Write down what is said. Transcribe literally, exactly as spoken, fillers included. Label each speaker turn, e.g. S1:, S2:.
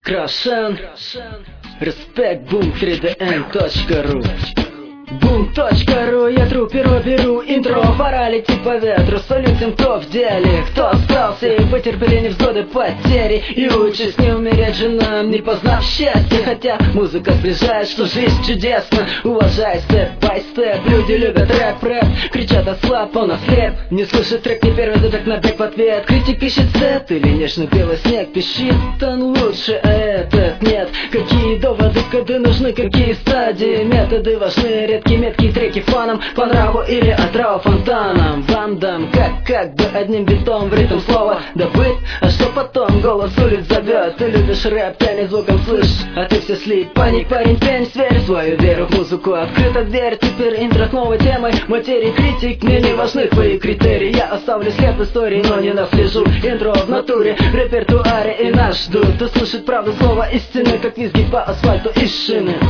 S1: Крашен, респект, бум, три дэ эн точка ру. бум точка ру, я тру, перо беру, интро, пора лететь по ветру. Салют тем, кто в деле, кто остался и потерпели невзгоды, потери. И учись не умереть же нам, не познав счастье. Хотя музыка сближает, что жизнь чудесна. Уважай степ-бай-степ, люди любят рэп-рэп. Кричат ослаб, он ослеп, не слышит трек, не первый дубек на бэк в ответ. Критик ищет сет или нежный белый снег, пищит он лучше, а этот нет. Какие доводы, коды нужны, какие стадии, методы важны, редкие меткие треки фанам по нраву или отраву фонтаном. Вам дам, как, как бы одним битом в ритм слова добыть. А что потом голос улиц зовет? Ты любишь рэп, тянет звуком, слышь, а ты все слип. Паник, парень, пень, сверь свою веру в музыку. Открыта дверь, теперь интро с новой темой. Материи критик, мне не важны твои критерии. Я оставлю след в истории, но не наслежу. Интро в натуре, в репертуаре и нас ждут. Услышать правду слова истины, как визги по асфальту из шины.